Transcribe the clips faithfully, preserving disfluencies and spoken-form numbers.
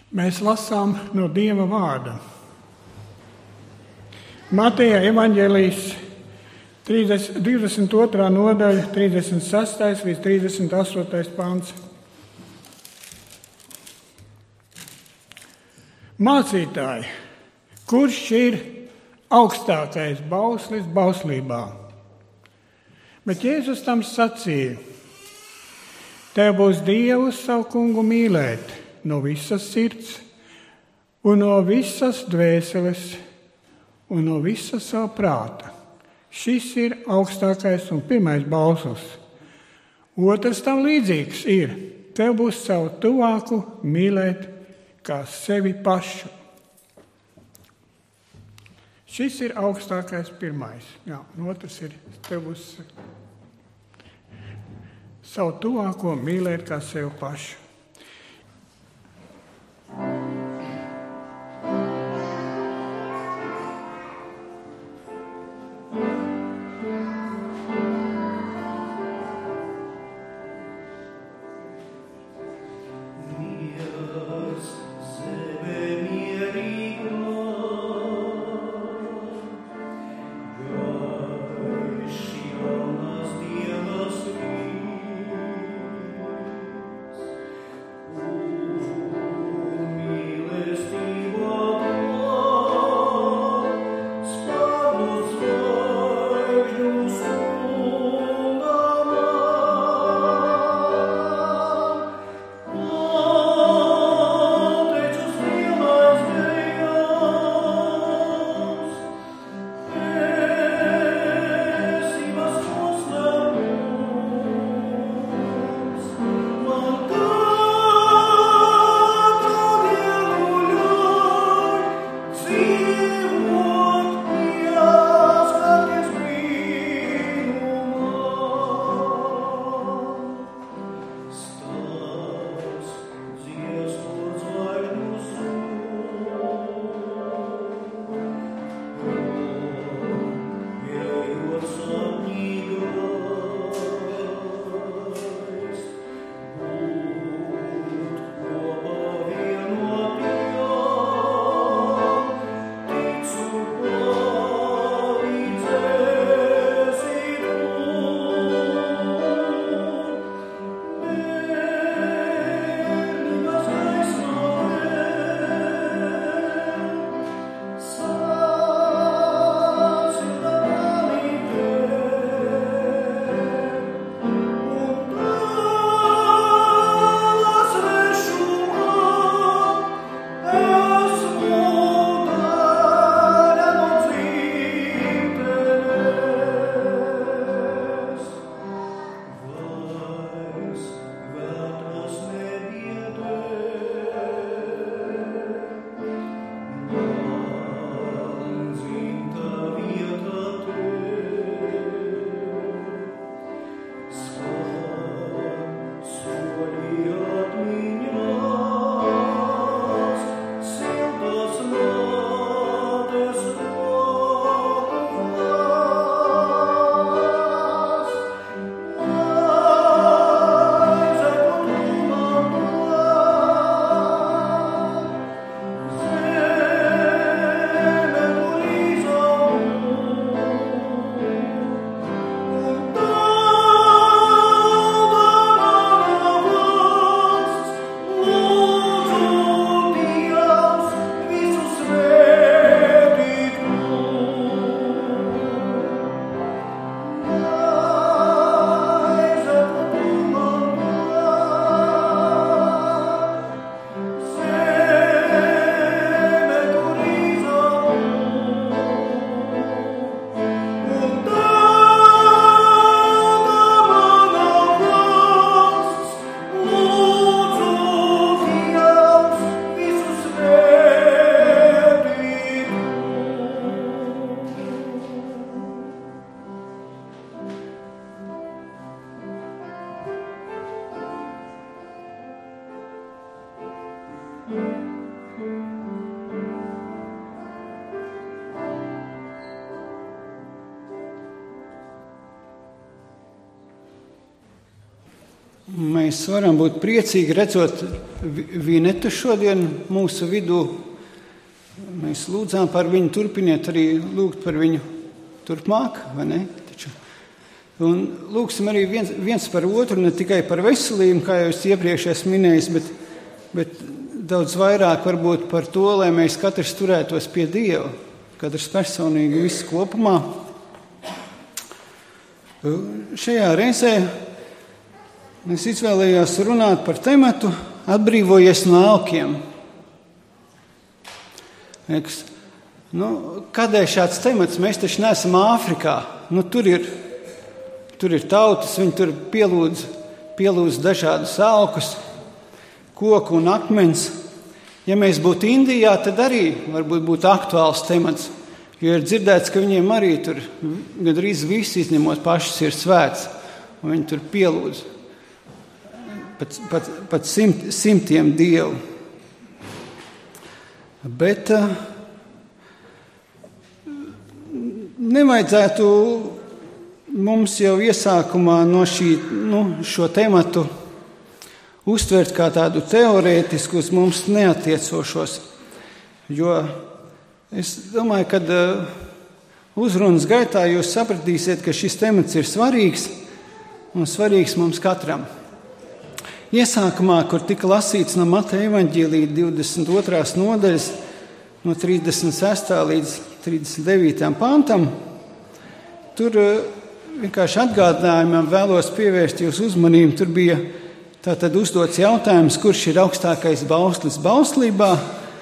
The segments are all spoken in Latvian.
Mēs lasām no Dieva vārda. Mateja evaņģēlijas divdesmit otrā nodaļa, trīsdesmit sestais līdz trīsdesmit astotais pants. Mācītāji, kurš ir augstākais bauslis bauslībā? Bet Jēzus tam sacīja: tev būs Dievu savu kungu mīlēt no visas sirds un no visas dvēseles un no visa sava prāta. Šis ir augstākais un pirmais bauslis. Otrs tam līdzīgs ir: tev būs savu tuvāku mīlēt kā sevi pašu. Šis ir augstākais pirmais. Jā, un otrs ir: tev būs savu tuvāko mīlēt kā sevi pašu. mēs varam būt priecīgi redzot Vinetu šodien mūsu vidū. Mēs lūdzām par viņu, turpiniet arī lūgt par viņu turpmāk, vai ne? Taču. Un lūgsim arī viens, viens par otru, ne tikai par veselību, kā jau es iepriekš esmu minējis, bet, bet daudz vairāk varbūt par to, lai mēs katrs turētos pie Dieva, katrs personīgi viss kopumā. Šajā reizē es izvēlējos runāt par tematu atbrīvojies no elkiem. Nu, kādēļ šāds temats? Mēs taču neesam Āfrikā. Nu, tur, ir, tur ir tautas, viņi tur pielūdz, pielūdz dažādus elkus, koku un akmens. Ja mēs būtu Indijā, tad arī varbūt būtu aktuāls temats. Jo ir dzirdēts, ka viņiem arī tur gandrīz visi izņemot pašas ir svēts. Un viņi tur pielūdz pat, pat, pat simt, simtiem dievu. Bet uh, nevajadzētu mums jau iesākumā no šī, nu, šo tematu uztvert kā tādu teorētisku uz mums neatiecošos. Jo es domāju, ka uh, uzrunas gaitā jūs sapratīsiet, ka šis temats ir svarīgs un svarīgs mums katram. Iesākumā, kur tika lasīts no Mateja evaņģēlija divdesmit otrās nodaļas, no trīsdesmit sestā līdz trīsdesmit devītajam pantam, tur uh, vienkārši atgādinājumam vēlos pievērst jūsu uzmanību. Tur bija tātad uzdots jautājums, kurš ir augstākais bauslis bauslībā.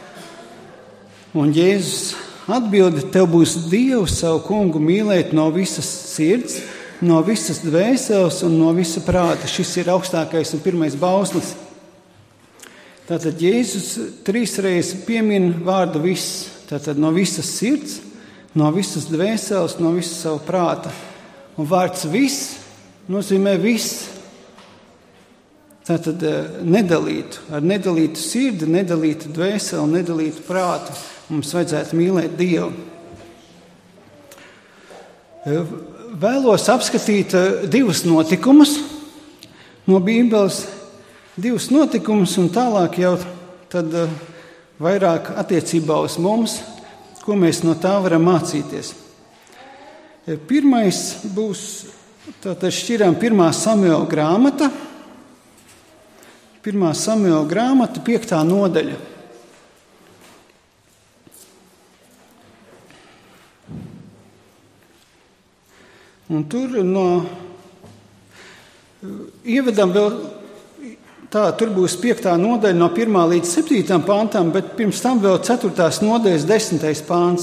Un Jēzus atbilda, tev būs Dievs savu kungu mīlēt no visas sirds, no visas dvēseles un no visa prāta. Šis ir augstākais un pirmais bauslis. Tātad Jēzus trīsreiz piemin vārdu viss. Tātad no visas sirds, no visas dvēseles, no visa savu prāta. Un vārds viss nozīmē viss. Tātad nedalītu, ar nedalītu sirdi, nedalītu dvēseli, nedalītu prātu. Mums vajadzētu mīlēt Dievu. Vēlos apskatīt divus notikumus no Bībeles, divus notikumus un tālāk jau tad vairāk attiecībā uz mums, ko mēs no tā varam mācīties. Pirmais būs, tātad šķirām pirmā Samuela grāmata, pirmā Samuela grāmata, piektā nodaļa. Un tur no ievedam vēl, tā, tur būs piektā nodaļa no pirmā līdz septītam pantam, bet pirms tam vēl ceturtās nodaļas desmitais pants.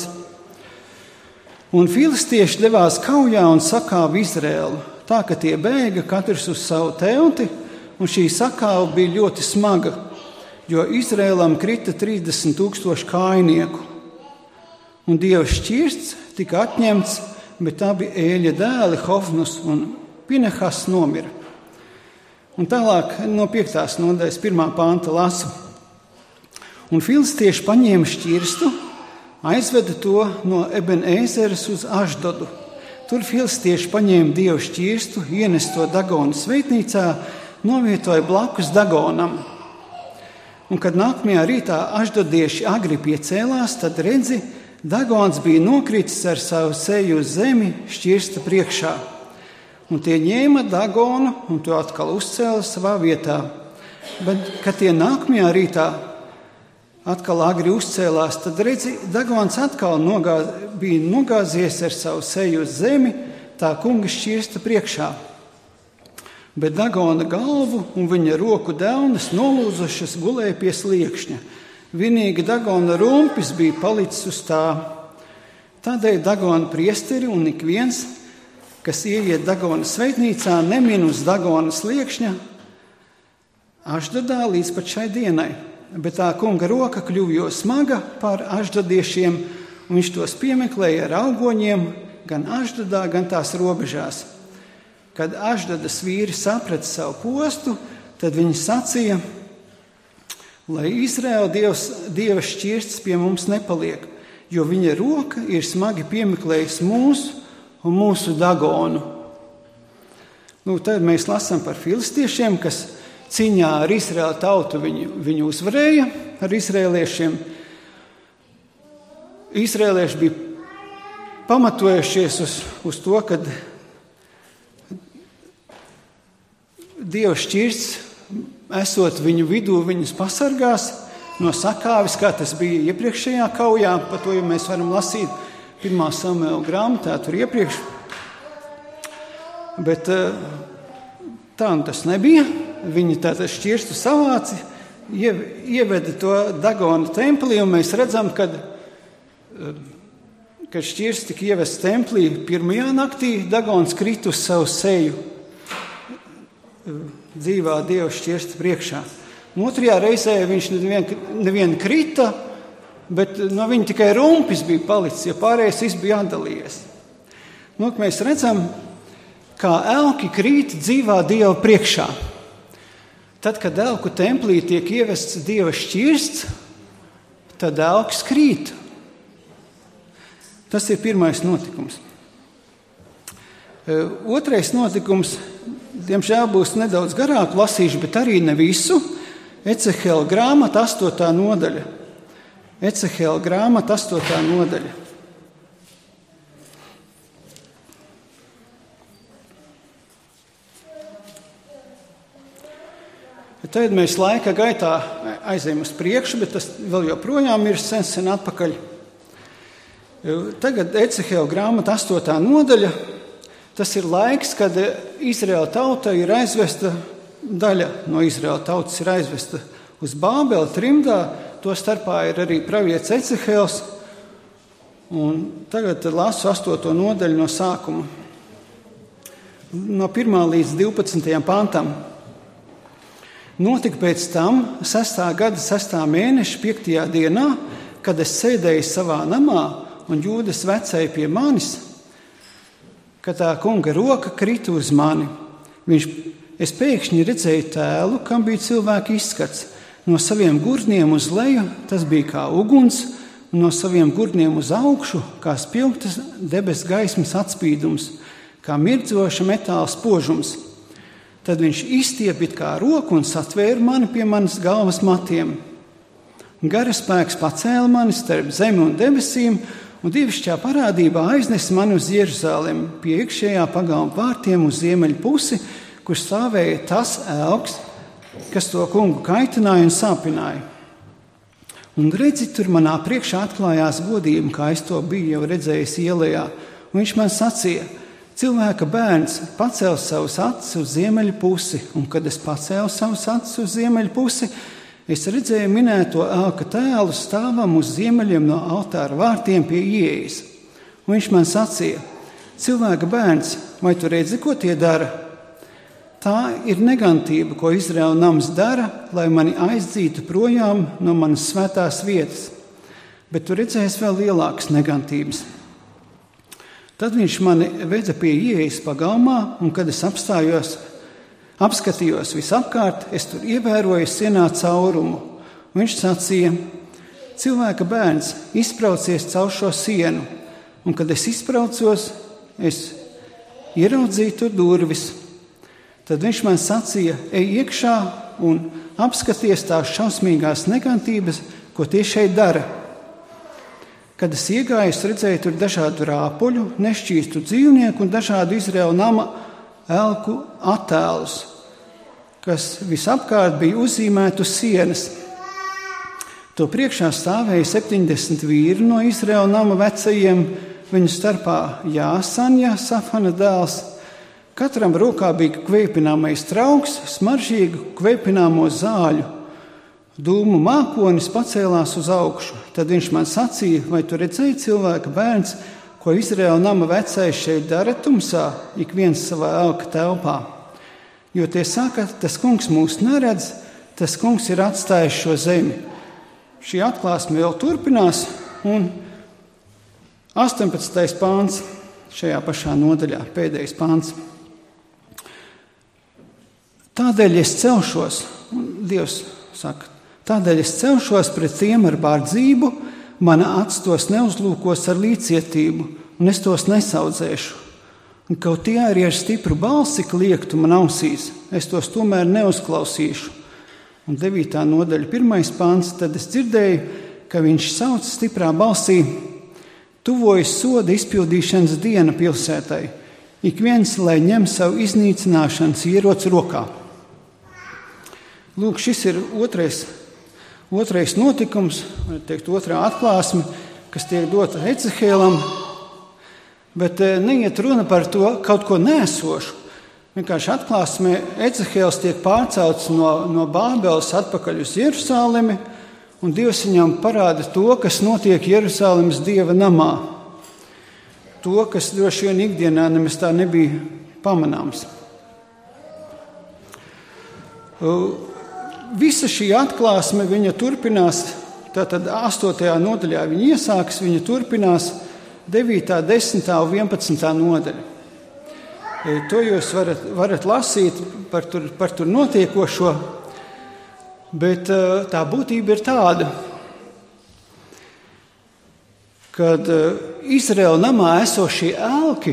Un filistieši devās kaujā un sakāva Izraēlu, tā ka tie bēga katrs uz savu telti, un šī sakāva bija ļoti smaga, jo Izraēlam krita trīsdesmit tūkstoši kājnieku. Un Dieva šķirsts tika atņemts, bet abi Ēļa dēli, Hofnus un Pinehas, nomira. Un tālāk no piektās nodaļas pirmā panta lasu. Un filistieši paņēma šķirstu, aizveda to no Eben-Ēzeres uz Ašdodu. Tur filistieši paņēma Dieva šķirstu, ienes to Dagona sveitnīcā, novietoja blakus Dagonam. Un kad nākamajā rītā ašdodieši agri piecēlās, tad redzi, Dagons bija nokritis ar savu seju uz zemi šķirsta priekšā. Un tie ņēma Dagonu un to atkal uzcēla savā vietā. Bet, kad tie nākamajā rītā atkal agri uzcēlās, tad redzi, Dagons atkal nogāz, bija nogāzies ar savu seju uz zemi tā kunga šķirsta priekšā. Bet Dagona galvu un viņa roku delnes nolūzušas gulēja pie sliekšņa. Vienīgi Dagona rumpis bija palicis uz tā. Tādēļ Dagona priesteri un ik viens, kas ieiet Dagona sveitnīcā, nemin uz Dagona sliekšņa Ašdodā līdz pat šai dienai. Bet tā kunga roka kļuva jo smaga pār ašdodiešiem, un viņš tos piemeklēja ar augoņiem gan Ašdodā, gan tās robežās. Kad Ašdodas vīri saprata savu postu, tad viņi sacīja, lai Izraēla dievs, dieva šķirsts pie mums nepaliek, jo viņa roka ir smagi piemeklējusi mūsu un mūsu Dagonu. Nu, tad mēs lasām par filistiešiem, kas cīņā ar Izraēlu tautu viņi, viņi uzvarēja ar izrēliešiem. Izrēlieši bija pamatojušies uz, uz to, ka Dieva šķirsts, esot viņu vidū, viņus pasargās no sakāves, kā tas bija iepriekšējā kaujā. Par to, ja mēs varam lasīt pirmā Samuela grāmatā, tur iepriekš. Bet tā un tas nebija. Viņi tātad šķirstu savāci, ieveda to Dagona templī, un mēs redzam, kad, kad šķirsts tika ievests templī pirmajā naktī, Dagons krita uz savu seju dzīvā Dieva šķirsta priekšā. Un otrajā reizē viņš nevien, nevien krita, bet no viņa tikai rumpis bija palicis, ja pārējais viss bija atdalījies. Nu, mēs redzam, kā elki krīt dzīvā Dieva priekšā. Tad, kad elku templī tiek ievests Dieva šķirsts, tad elks krīt. Tas ir pirmais notikums. Otrais notikums, diemžēl būs nedaudz garāk lasīšu, bet arī ne visu. Ecehela grāmata, astotā nodaļa. Ecehela grāmata, astotā nodaļa. Tad mēs laika gaitā aizējam uz priekšu, bet tas vēl joprojām ir sen, sen atpakaļ. Tagad Ecehela grāmata, astotā nodaļa. Tas ir laiks, kad Izraēla tauta ir aizvesta, daļa no Izraēla tautas ir aizvesta uz Bābeli trimdā, to starpā ir arī pravietis Ecehels. Un tagad lasu astoto nodaļu no sākuma, no pirmā līdz divpadsmitajam pantam. Notika pēc tam sestā gada sestā mēneša piektajā dienā, kad es sēdēju savā namā un Jūdas vecēja pie manis, ka tā kunga roka krita uz mani. Viņš, es pēkšņi redzēju tēlu, kam bija cilvēka izskats. No saviem gurniem uz leju tas bija kā uguns, un no saviem gurniem uz augšu kā spilgtas debes gaismas atspīdums, kā mirdzoša metāla spožums. Tad viņš izstiepja kā roku un satvēra mani pie manas galvas matiem. Gara spēks pacēla mani starp zemi un debesīm, un dievišķā parādībā aiznes mani uz Jeruzalemi pie iekšējā pagalma vārtiem uz ziemeļu pusi, kur stāvēja tas elks, kas to kungu kaitināja un sāpināja. Un redzi, tur manā priekšā atklājās godība, kā es to biju jau redzējis ielējā. Un viņš man sacīja: cilvēka bērns pacēl savus acis uz ziemeļu pusi, un kad es pacēlu savus acis uz ziemeļu pusi, es redzēju minēto elka tēlu stāvam uz ziemeļiem no altāra vārtiem pie ieejas. Un viņš man sacīja: cilvēka bērns, vai tu redzi, ko tie dara? Tā ir negantība, ko Izraēla nams dara, lai mani aizdzītu projām no manas svētās vietas. Bet tu redzēsi vēl lielākas negantības. Tad viņš mani veda pie ieejas pagalmā, un kad es apstājos, apskatījos visapkārt, es tur ievēroju sienā caurumu. Viņš sacīja: cilvēka bērns, izbraucies caur šo sienu. Un kad es izbraucos, es ieraudzīju tur durvis. Tad viņš man sacīja: ej iekšā un apskaties tās šausmīgās negantības, ko tie šeit dara. Kad es iegāju, es redzēju tur dažādu rāpuļu, nešķīstu dzīvnieku un dažādu Izraēla nama elku attēlus, kas visapkārt bija uzzīmēti uz sienas. To priekšā stāvēja septiņdesmit vīri no Izraēla nama vecajiem, viņu starpā Jāsaņa, Safana dēls. Katram rokā bija kveipināmais trauks, smaržīgu kveipināmo zāļu. Dūmu mākonis pacēlās uz augšu. Tad viņš man sacīja: vai tu redzēji, cilvēka bērns, ko Izraēla nama vecais šeit dara tumsā, ik viens savā elka telpā? Jo tie saka: tas kungs mūs neredz, tas kungs ir atstājis šo zemi. Šī atklāsme vēl turpinās, un astoņpadsmitais pāns šajā pašā nodaļā, pēdējais pāns. Tādēļ es celšos, un Dievs saka, tādēļ es celšos pret tiem ar bardzību, mana acs tos neuzlūkos ar līdzcietību, un es tos nesaudzēšu. Un kaut tie arī ar stipru balsi kliegtu man ausīs, es tos tomēr neuzklausīšu. Un devītā nodaļa, pirmais pāns, tad es dzirdēju, ka viņš sauc stiprā balsī: tuvojas soda izpildīšanas diena pilsētai, ik viens, lai ņem savu iznīcināšanas ieroci rokā. Lūk, šis ir otrais, otrais notikums, var teikt, otrā atklāsme, kas tiek dota Ecehēlam. Bet neiet runa par to kaut ko neesošu. Vienkārši atklāsmē Ecehēls tiek pārcelts no, no Bābeles atpakaļ uz Jeruzalemi, un Dievs viņam parāda to, kas notiek Jeruzalemes Dieva namā. To, kas droši vien ikdienā nemaz tā nebija pamanāms. Visa šī atklāsme, viņa turpinās, tātad astotajā nodaļā viņa iesākas, viņa turpinās devītā, desmitā un vienpadsmitā nodaļa. To jūs varat, varat lasīt par tur, par tur notiekošo, bet tā būtība ir tāda, kad Izraēla namā esošie elki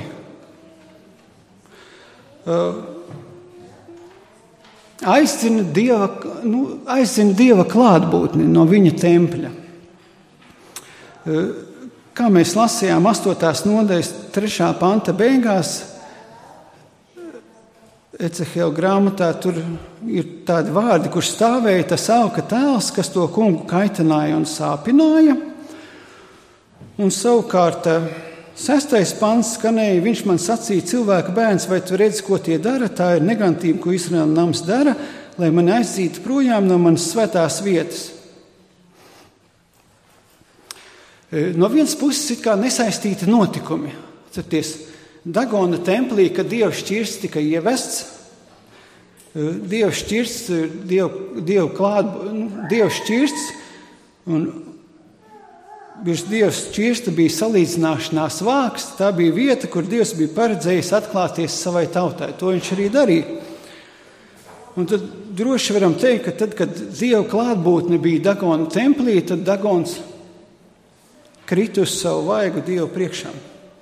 aizdzina Dieva, nu, aizdzina Dieva klātbūtni no viņa tempļa. Kā mēs lasījām astotās nodaļas trešā panta beigās, Ecehēla grāmatā, tur ir tādi vārdi, kur stāvēja tas auka tēls, kas to kungu kaitināja un sāpināja. Un savukārt sestais pants skanēja: viņš man sacīja, cilvēka bērns, vai tu redzi, ko tie dara? Tā ir negantība, ko Izraēla nams dara, lai mani aizdzītu projām no manas svētās vietas. No vienas puses ir kā nesaistīti notikumi. Atcerieties, Dagona templī, kad Dieva šķirsts tika ievests, Dieva šķirsts, Dievu, Dievu klāt, nu, Dieva šķirsts, un virs Dieva šķirsta bija salīdzināšanās vāks. Tā bija vieta, kur Dievs bija paredzējis atklāties savai tautai. To viņš arī darīja. Un tad droši varam teikt, ka tad, kad Dieva klātbūtne bija Dagona templī, tad Dagons krita uz savu vaigu Dievu priekšā.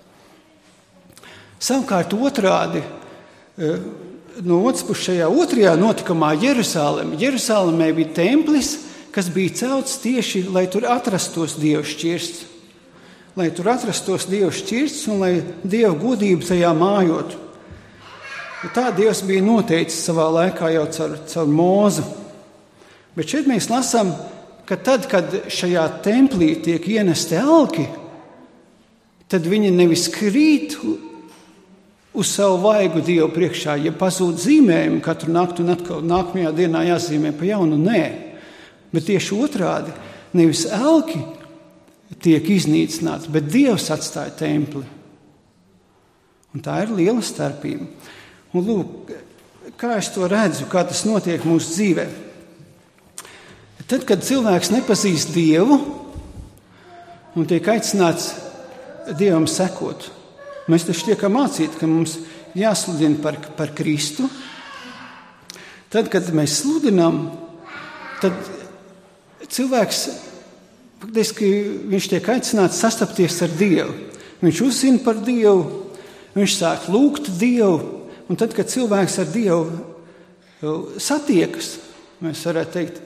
Savukārt otrādi, no otras puses šajā otrajā notikumā Jeruzaleme. Jeruzalemē bija templis, kas bija celts tieši, lai tur atrastos Dieva šķirsts. Lai tur atrastos Dieva šķirsts un lai Dieva godība tajā mājotu. Tā Dievs bija noteicis savā laikā jau caur, caur Mūzu. Bet šeit mēs lasām, ka tad, kad šajā templī tiek ienesti elki, tad viņi nevis krīt uz savu vaigu Dievu priekšā, ja pazūd zīmējumu katru naktu un atkal nākamajā dienā jāzīmē pa jaunu, nē. Bet tieši otrādi, nevis elki tiek iznīcināts, bet Dievs atstāja templi. Un tā ir liela starpība. Un lūk, kā es to redzu, kā tas notiek mūsu dzīvē. Tad, kad cilvēks nepazīst Dievu un tiek aicināts Dievam sekot, mēs taču tiekam mācīti, ka mums jāsludina par, par Kristu. Tad, kad mēs sludinām, tad cilvēks, faktiski, viņš tiek aicināts sastapties ar Dievu. Viņš uzzina par Dievu, viņš sāk lūgt Dievu, un tad, kad cilvēks ar Dievu satiekas, mēs varētu teikt,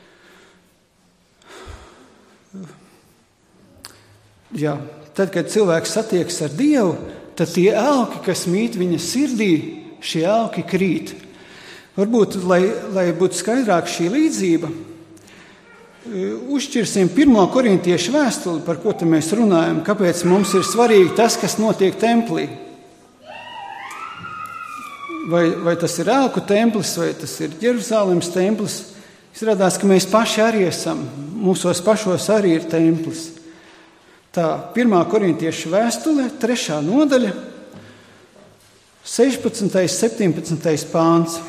jā, tad, kad cilvēks satiekas ar Dievu, tad tie elki, kas mīt viņa sirdī, šie elki krīt. Varbūt, lai, lai būtu skaidrāk šī līdzība, uzšķirsim pirmo korintiešu vēstuli, par ko te mēs runājam, kāpēc mums ir svarīgi tas, kas notiek templī. Vai, vai tas ir elku templis, vai tas ir Jeruzalemes templis. Izrādās, ka mēs paši arī esam, mūsos pašos arī ir templis. Tā, pirmā korintiešu vēstule, trešā nodaļa, sešpadsmitais, septiņpadsmitais pāns.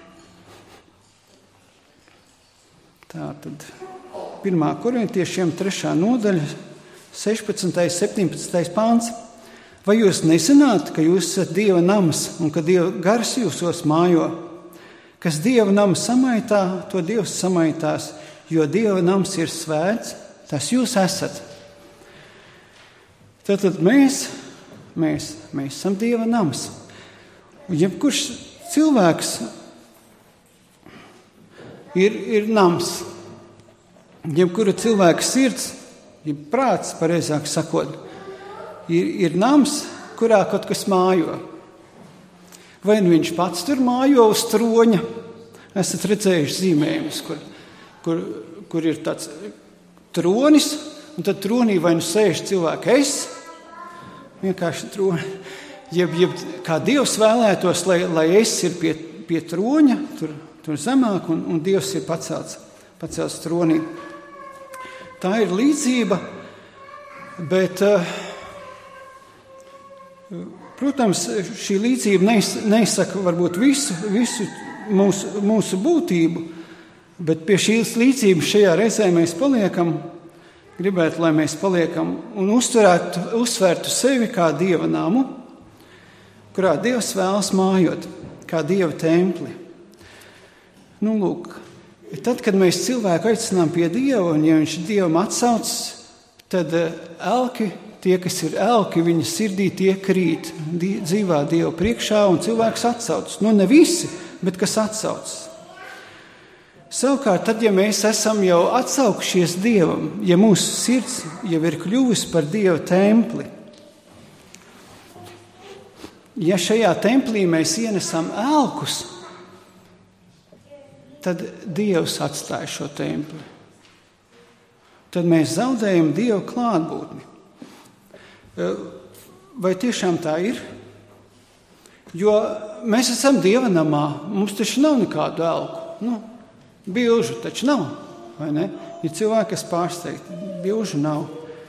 Tā tad pirmā korintiešiem, trešā nodaļa, sešpadsmitais, septiņpadsmitais pāns. Vai jūs nezināt, ka jūs esat Dieva nams un ka Dieva gars jūsos mājo? Kas Dieva namu samaitā, to Dievs samaitās, jo Dieva nams ir svēts, tas jūs esat. Tātad mēs mēs, mēs esam Dieva nams. Un jebkurš cilvēks ir, ir nams. Jebkura cilvēka sirds, jeb prāts, pareizāk sakot, ir, ir nams, kurā kaut kas mājo. Vai nu viņš pats tur mājo uz troņa, esat redzējuši zīmējumus, kur, kur, kur ir tāds tronis, un tad tronī vai nu sēž cilvēka es, vienkārši troni, jeb, jeb kā Dievs vēlētos, lai, lai es ir pie, pie troņa, tur, tur zemāk, un, un Dievs ir pacelts, pacelts tronī. Tā ir līdzība, bet, protams, šī līdzība neizsaka varbūt visu, visu mūsu, mūsu būtību, bet pie šīs līdzības šajā reizē mēs paliekam, gribētu, lai mēs paliekam un uzturētu, uzsvērtu sevi kā Dieva namu, kurā Dievs vēlas mājot, kā Dieva templi. Nu, lūk, tad, kad mēs cilvēku aicinām pie Dieva, un ja viņš Dievam atsauc, tad elki, tie, kas ir elki, viņa sirdī tie krīt, dzīvā Dieva priekšā, un cilvēks atsauc. Nu, ne visi, bet kas atsauc. Savukārt, tad, ja mēs esam jau atsaukšies Dievam, ja mūsu sirds jau ir kļuvusi par Dieva templi, ja šajā templī mēs ienesam elkus, tad Dievs atstāja šo templi. Tad mēs zaudējam Dieva klātbūtni. Vai tiešām tā ir? Jo mēs esam Dieva namā, mums taču nav nekādu elku. Nu, bilžu taču nav, vai ne? Ir cilvēki, kas pārsteigti, bilžu nav.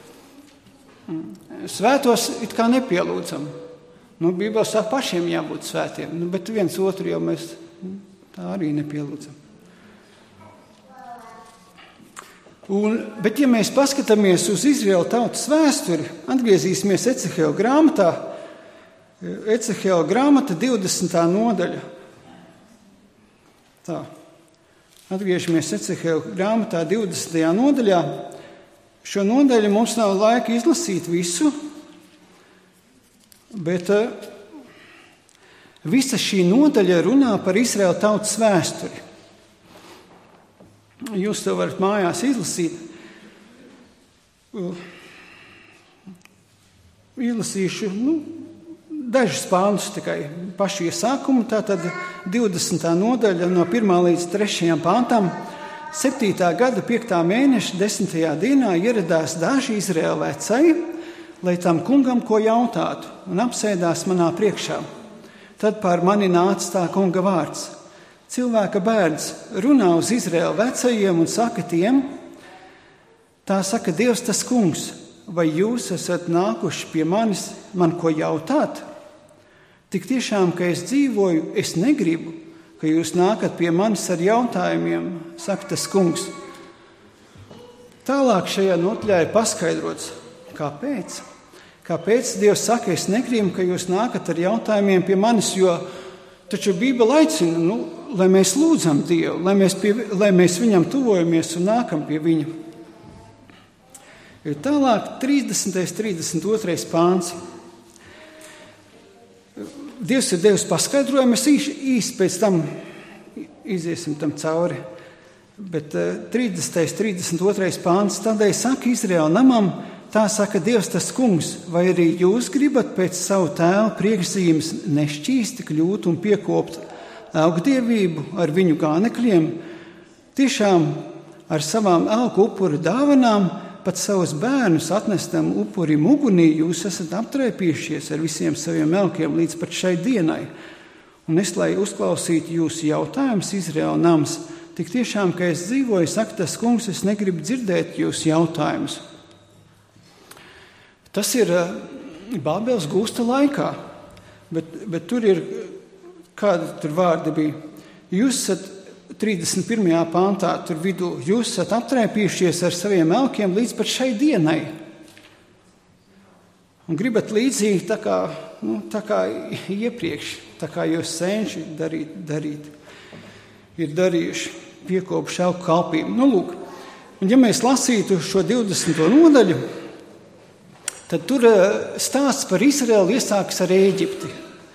Svētos it kā nepielūdzam. Nu, Bībelē saka, pašiem jābūt svētiem, nu, bet viens otru jau mēs tā arī nepielūdzam. Un, bet, ja mēs paskatāmies uz Izraēla tautas vēsturi, atgriezīsimies Ecehēla grāmatā, Ecehēla grāmata divdesmitā nodaļa. Tā. Atgriežamies Ecehēla grāmatā divdesmitajā nodaļā. Šo nodaļu mums nav laika izlasīt visu, bet uh, visa šī nodaļa runā par Izraēla tautas vēsturi. Jūs to varat mājās izlasīt. Uh, izlasīšu, nu, dažus pāntus tikai pašu iesākumu, tātad divdesmitā nodaļa no pirmā līdz trešajam pāntam. septītā gada piektā mēneša desmitajā dienā ieradās daži Izraēla vecai, lai tam kungam ko jautātu, un apsēdās manā priekšā. Tad pār mani nāca tā kunga vārds. Cilvēka bērns runā uz Izraēla vecajiem un saka tiem, tā saka Dievs tas kungs, vai jūs esat nākuši pie manis man ko jautāt? Tik tiešām, ka es dzīvoju, es negribu, ka jūs nākat pie manis ar jautājumiem, saka tas kungs. Tālāk šajā nodaļā ir paskaidrots, kāpēc. Kāpēc Dievs saka, es negribu, ka jūs nākat ar jautājumiem pie manis, jo taču Bībele aicina, nu, lai mēs lūdzam Dievu, lai mēs, pie, lai mēs viņam tuvojamies un nākam pie viņa. Ir tālāk trīsdesmitais, trīsdesmit otrais pāns. Dievs ir devis paskaidrojumu, mēs īsi, īsi pēc tam iziesim tam cauri. Bet trīsdesmitais, trīsdesmit otrais pāns, tādēļ saka Izraēla namam, tā saka Dievs tas kungs, vai arī jūs gribat pēc savu tēvu priekšzīmes nešķīsti kļūt un piekopt augdievību ar viņu gānekļiem? Tiešām ar savām elku upuru dāvanām pat savus bērnus atnestam upurim ugunī jūs esat aptraipījušies ar visiem saviem elkiem līdz pat šai dienai. Un es, lai uzklausītu jūsu jautājumus, Izraēla nams, tik tiešām, ka es dzīvoju, saka tas kungs, es negribu dzirdēt jūsu jautājumus. Tas ir Bābeles gūsta laikā, bet, bet tur ir, kādi tur vārdi bija, jūs esat trīsdesmit pirmajā pāntā, tur vidū, jūs esat aptraipījušies ar saviem elkiem līdz pat šai dienai. Un gribat līdzīgi tā kā, nu, tā kā iepriekš, tā kā jūs senči darīt, darīt, ir darījuši, piekopuši elku kalpību. Nu, lūk, un ja mēs lasītu šo divdesmito nodaļu, tad tur stāsts par Izraēlu iesākas ar Ēģipti.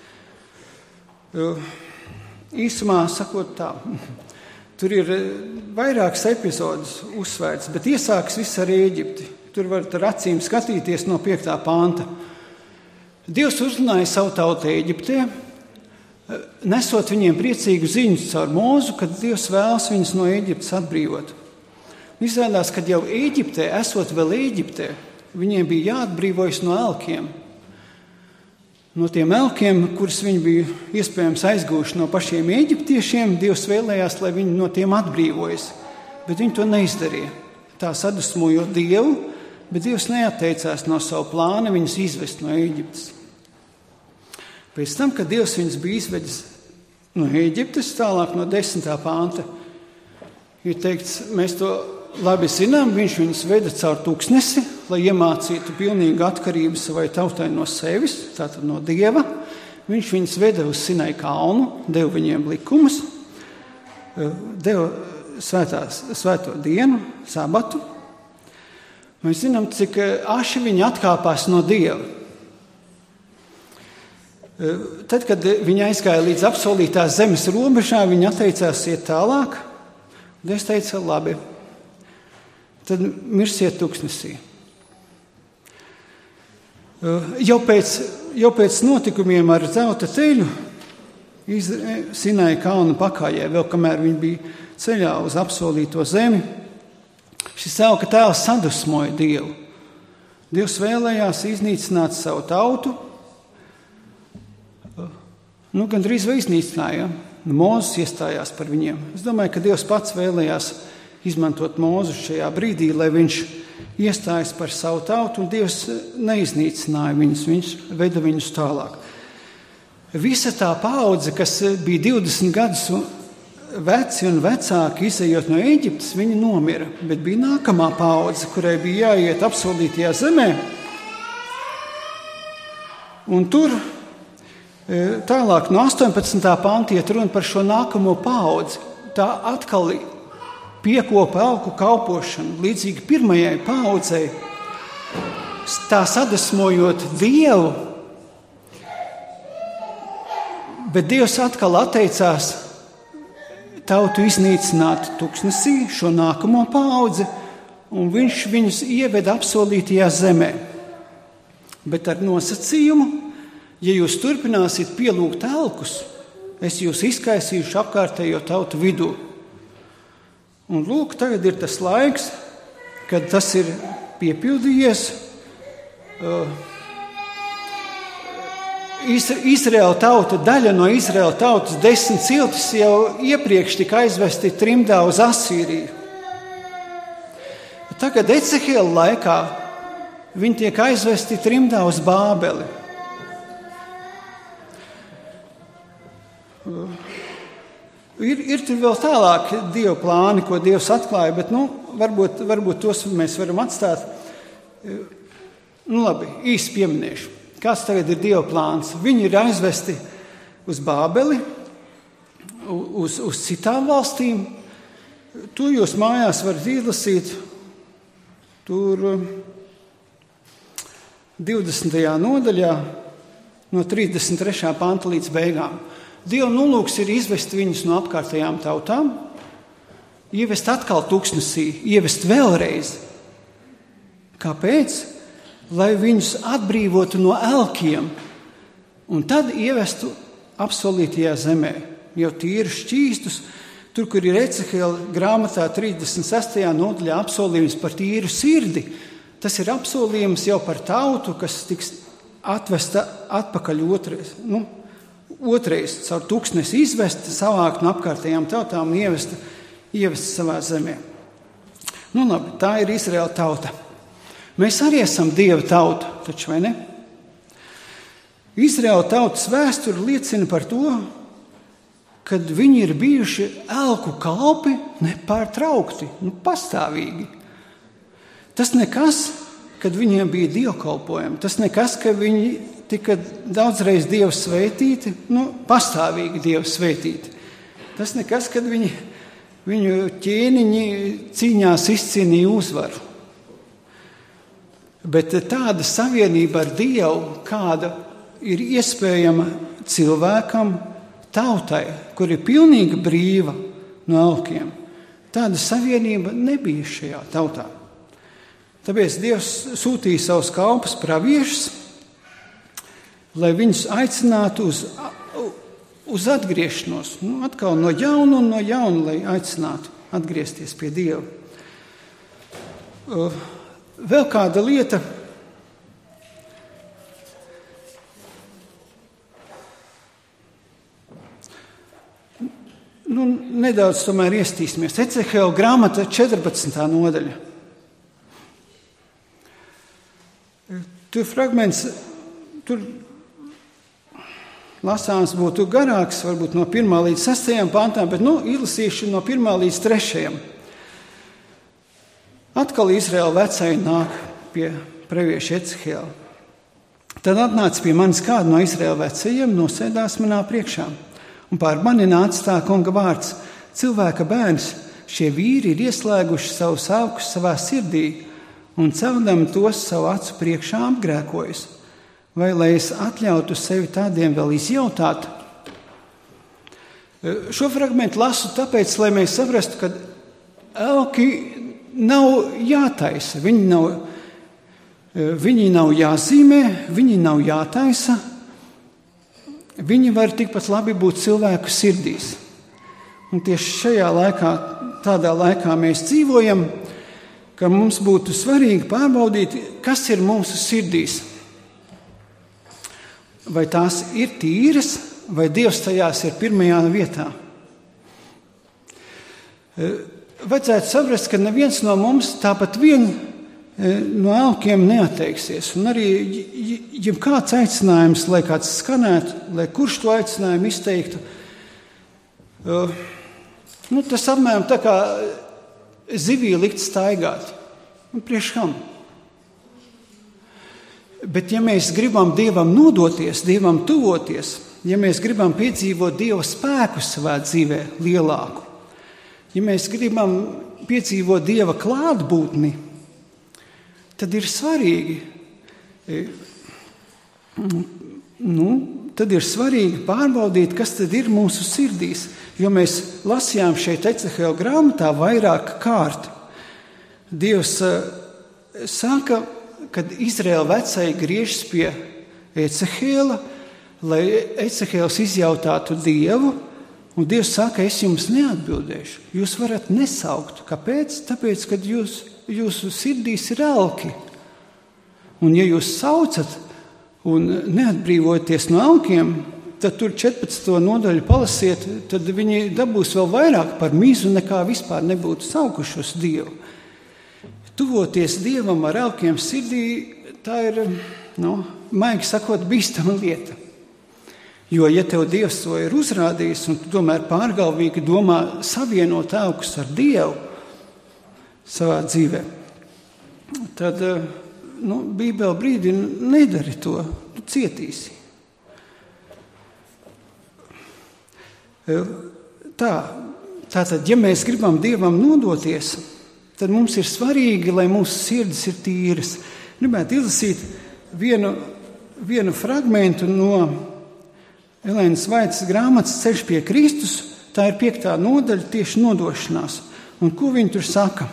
Īsumā sakot tā, tur ir vairākas epizodes uzsvērts, bet iesākas viss ar Ēģipti. Tur var ar acīm skatīties no piektā panta. Dievs uzrunāja savu tautu Ēģiptē, nesot viņiem priecīgu ziņu caur Mūzu, kad Dievs vēlas viņus no Ēģiptes atbrīvot. Izrādās, kad jau Ēģiptē, esot vēl Ēģiptē, viņiem bija jāatbrīvojas no elkiem. No tiem elkiem, kurus viņi bija iespējams aizgūši no pašiem eģiptiešiem, Dievs vēlējās, lai viņi no tiem atbrīvojas. Bet viņi to neizdarīja. Tā sadusmojot Dievu, bet Dievs neatteicās no savu plānu viņus izvest no Ēģiptes. Pēc tam, kad Dievs viņus bija izvedis no Ēģiptes, tālāk no desmitā panta, ir teikts, mēs to labi zinām, viņš viņus veda caur tūkstnesi, lai iemācītu pilnīgu atkarību savai tautai no sevis, tātad no Dieva. Viņš viņus veda uz Sinai kalnu, deva viņiem likumus, deva svētās, svēto dienu, sabatu. Mēs zinām, cik aši viņi atkāpās no Dieva. Tad, kad viņi aizgāja līdz apsolītās zemes robežā, viņi atteicās iet tālāk, un es teicu, labi, tad mirsiet tūkstnesī. Jau pēc, jau pēc notikumiem ar zelta ceļu Sinai kalna pakājē, vēl kamēr viņi bija ceļā uz apsolīto zemi, šis elka tēls sadusmoja Dievu. Dievs vēlējās iznīcināt savu tautu, nu, gandrīz vai iznīcināja. Mūzes iestājās par viņiem. Es domāju, ka Dievs pats vēlējās izmantot Mūzu šajā brīdī, lai viņš iestājas par savu tautu, un Dievs neiznīcināja viņus, viņš veda viņus tālāk. Visa tā paudze, kas bija divdesmit gadus veci un vecāki izejot no Ēģiptes, viņi nomira, bet bija nākamā paudze, kurai bija jāiet apsolītajā zemē, un tur tālāk no astoņpadsmitā panta iet runa par šo nākamo paudzi. Tā atkal piekopa elku kalpošanu, līdzīgi pirmajai paudzei, tā sadusmojot Dievu, bet Dievs atkal atteicās tautu iznīcināt tūkstnesī, šo nākamo paudzi, un viņš viņus ieveda apsolītajā zemē. Bet ar nosacījumu, ja jūs turpināsiet pielūgt elkus, es jūs izkaisīšu apkārtējo tautu vidū. Un lūk, tagad ir tas laiks, kad tas ir piepildījies. Izraēla tauta, daļa no Izraēla tautas desmit ciltis jau iepriekš tika aizvesti trimdā uz Asīriju. Tagad Ecehiela laikā viņi tiek aizvesti trimdā uz Bābeli. Ir, ir tur vēl tālāk Dieva plāni, ko Dievs atklāja, bet nu, varbūt, varbūt tos mēs varam atstāt. Nu, labi, īsti pieminēšu. Kāds tagad ir Dieva plāns? Viņi ir aizvesti uz Bābeli, uz, uz citām valstīm. To jūs mājās varat izlasīt. Tur divdesmitajā nodaļā no trīsdesmit trešā panta līdz beigām. Dieva nolūks ir izvest viņus no apkārtējām tautām, ievest atkal tūkstnesī, ievest vēlreiz. Kāpēc? Lai viņus atbrīvotu no elkiem un tad ievestu apsolītajā zemē, jau tīri šķīstus, tur, kur ir Ecehiela grāmatā trīsdesmit sestajā nodaļā apsolījums par tīru sirdi. Tas ir apsolījums jau par tautu, kas tiks atvesta atpakaļ otrais, nu, Otrais, caur tūkstnesi izvest, savākt no apkārtējām tautām un ievest, ievest savā zemē. Nu labi, tā ir Izraēla tauta. Mēs arī esam Dieva tauta, taču vai ne? Izraēla tautas vēsture liecina par to, kad viņi ir bijuši elku kalpi nepārtraukti, nu, pastāvīgi. Tas nekas, kad viņiem bija dievkalpojumi, tas nekas, ka viņi tika daudzreiz Dievu svētīti, nu, pastāvīgi Dievu svētīti. Tas nekas, kad viņi, viņu ķēniņi cīņās izcīnīja uzvaru. Bet tāda savienība ar Dievu, kāda ir iespējama cilvēkam, tautai, kur ir pilnīgi brīva no elkiem, tāda savienība nebija šajā tautā. Tāpēc Dievs sūtīja savus kalpus praviešus, lai viņus aicinātu uz, uz atgriešanos. Nu, atkal no jauna un no jauna, lai aicinātu atgriezties pie Dieva. Vēl kāda lieta. Nu, nedaudz tomēr iestīsimies. Ecehēla grāmata četrpadsmitā nodaļa. Tur fragments, tur lasāms būtu garāks, varbūt no pirmā līdz sestajam pantām, bet nu, izlasīšu no pirmā līdz trešajam. Atkal Izraēla vecai nāk pie pravieša Ecehēla. Tad atnāca pie manis kādu no Izraēla vecajiem, nosēdās manā priekšā. Un pār mani nāca tā kunga vārds: cilvēka bērns, šie vīri ir ieslēguši savus augus savā sirdī un celdami tos savu acu priekšā apgrēkojas. Vai lai es atļautu sevi tādiem vēl izjautāt? Šo fragmentu lasu tāpēc, lai mēs saprastu, ka elki nav jātaisa, viņi nav, viņi nav jāzīmē, viņi nav jātaisa. Viņi var tikpat labi būt cilvēku sirdīs. Un tieši šajā laikā, tādā laikā mēs dzīvojam, ka mums būtu svarīgi pārbaudīt, kas ir mūsu sirdīs. Vai tās ir tīras, vai Dievs tajās ir pirmajā vietā. Vajadzētu saprast, ka neviens no mums tāpat vien no elkiem neatteiksies. Un arī, ja kāds aicinājums, lai kāds skanētu, lai kurš to aicinājumu izteiktu, nu, tas apmēram tā kā zivī likt staigāt. Un priekš kam? Bet ja mēs gribam Dievam nodoties, Dievam tuvoties, ja mēs gribam piedzīvot Dieva spēku savā dzīvē lielāku, ja mēs gribam piedzīvot Dieva klātbūtni, tad ir svarīgi, nu, tad ir svarīgi pārbaudīt, kas tad ir mūsu sirdīs. Jo mēs lasījām šeit Ecehēla grāmatā vairāk kārt. Dievs saka, kad Izraēla vecai griežas pie Ecehēla, lai Ecehēls izjautātu Dievu, un Dievs saka, es jums neatbildēšu. Jūs varat nesaukt. Kāpēc? Tāpēc, kad jūs jūsu sirdīs ir elki. Un ja jūs saucat un neatbrīvoties no elkiem, tad tur četrpadsmito nodaļu palasiet, tad viņi dabūs vēl vairāk par mizu, nekā vispār nebūtu saukušos Dievu. Tuvoties Dievam ar elkiem sirdī, tā ir, nu, maigi sakot, bīstama lieta. Jo, ja tev Dievs to ir uzrādījis, un tu tomēr pārgalvīgi domā savienot elkus ar Dievu savā dzīvē, tad, nu, Bībele brīdina, nedari to, tu cietīsi. Tā, tātad, ja mēs gribam Dievam nodoties, tad mums ir svarīgi, lai mūsu sirdis ir tīras. Gribētu izlasīt vienu, vienu fragmentu no Elēnas Vaitas grāmatas Ceļš pie Kristus. Tā ir piektā nodaļa, tieši nodošanās. Un ko viņi tur saka?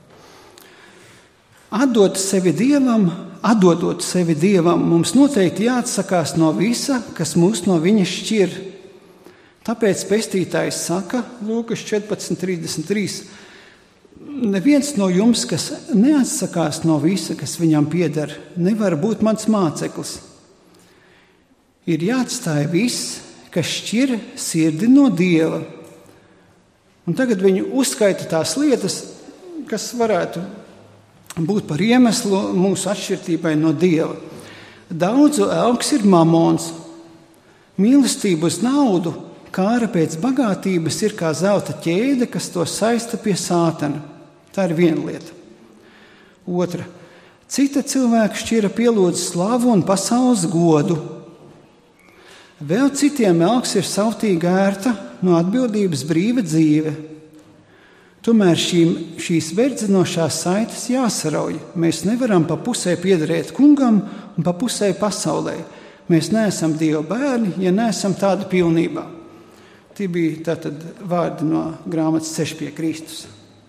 Atdot sevi Dievam, atdodot sevi Dievam, mums noteikti jāatsakās no visa, kas mūs no viņa šķir. Tāpēc pestītājs saka, Lūkas četrpadsmit trīsdesmit trīs, neviens no jums, kas neatsakās no visa, kas viņam pieder, nevar būt mans māceklis. Ir jāatstāj viss, kas šķir sirdi no Dieva. Un tagad viņi uzskaita tās lietas, kas varētu būt par iemeslu mūsu atšķirtībai no Dieva. Daudzu elks ir mamons. Mīlestība uz naudu, kāra pēc bagātības ir kā zelta ķēde, kas to saista pie sātana. Tā ir viena lieta. Otra. Cita cilvēka šķira pielūdz slavu un pasaules godu. Vēl citiem elks ir savtīga ērta no atbildības brīva dzīve. Tomēr šīm, šīs verdzinošās saites jāsarauj. Mēs nevaram pa pusē piederēt kungam un pa pusē pasaulē. Mēs neesam Dieva bērni, ja neesam tādi pilnībā. Tie bija tātad vārdi no grāmatas Ceļš pie Kristus.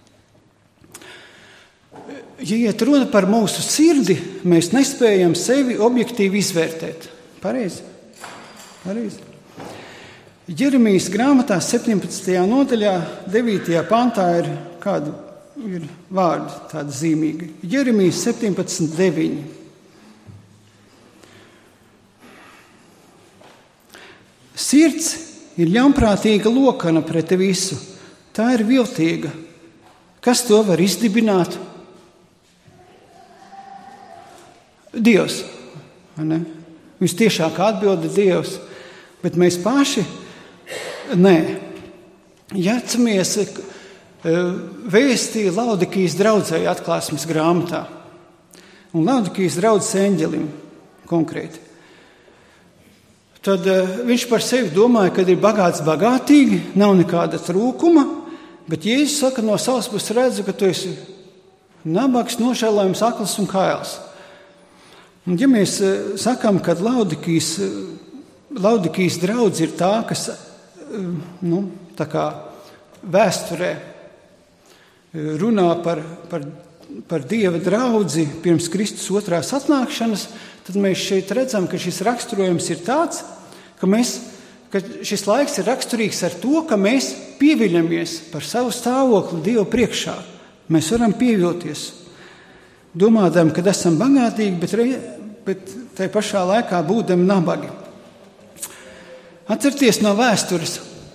Ja iet runa par mūsu sirdi, mēs nespējam sevi objektīvi izvērtēt. Pareizi? Pareizi. Jeremijas grāmatā septiņpadsmitajā nodaļā, devītajā pantā ir kādi ir vārdi tādi zīmīgi. Jeremijas septiņpadsmit deviņi. Sirds ir ļaunprātīga lokana pret visu. Tā ir viltīga. Kas to var izdibināt? Dievs. Ne? Vistiešākā atbilde Dievs. Bet mēs paši nē. Jācamies vēstīja Laudikijas draudzei atklāsmes grāmatā. Un Laudikijas draudzes eņģelim konkrēti. Tad viņš par sevi domāja, ka ir bagāts bagātīgi, nav nekāda trūkuma, bet Jēzus saka, no savas puses redzu, ka tu esi nabags, nožēlojams, akls un kails. Un ja mēs sakām, ka Laudikijas, Laudikijas draudze ir tā, kas nu, tā kā vēsturē runā par, par, par Dieva draudzi pirms Kristus otrās atnākšanas, tad mēs šeit redzam, ka šis raksturojums ir tāds, ka, mēs, ka šis laiks ir raksturīgs ar to, ka mēs pieviļamies par savu stāvokli Dieva priekšā. Mēs varam pievilties, domādam, ka esam bagātīgi, bet, re, bet tai pašā laikā būdam nabagi. Atcerieties no vēstures.